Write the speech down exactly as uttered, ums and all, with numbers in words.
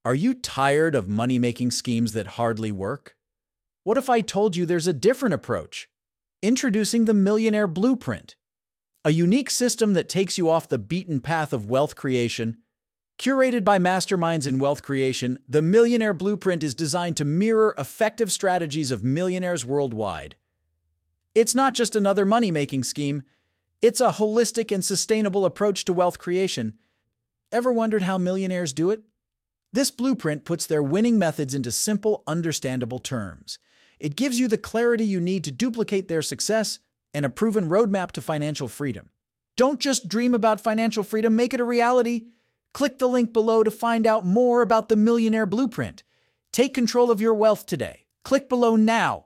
Are you tired of money-making schemes that hardly work? What if I told you there's a different approach? Introducing the Millionaire Blueprint, a unique system that takes you off the beaten path of wealth creation. Curated by masterminds in wealth creation, the Millionaire Blueprint is designed to mirror effective strategies of millionaires worldwide. It's not just another money-making scheme, it's a holistic and sustainable approach to wealth creation. Ever wondered how millionaires do it? This blueprint puts their winning methods into simple, understandable terms. It gives you the clarity you need to duplicate their success and a proven roadmap to financial freedom. Don't just dream about financial freedom, make it a reality. Click the link below to find out more about the Millionaire Blueprint. Take control of your wealth today. Click below now.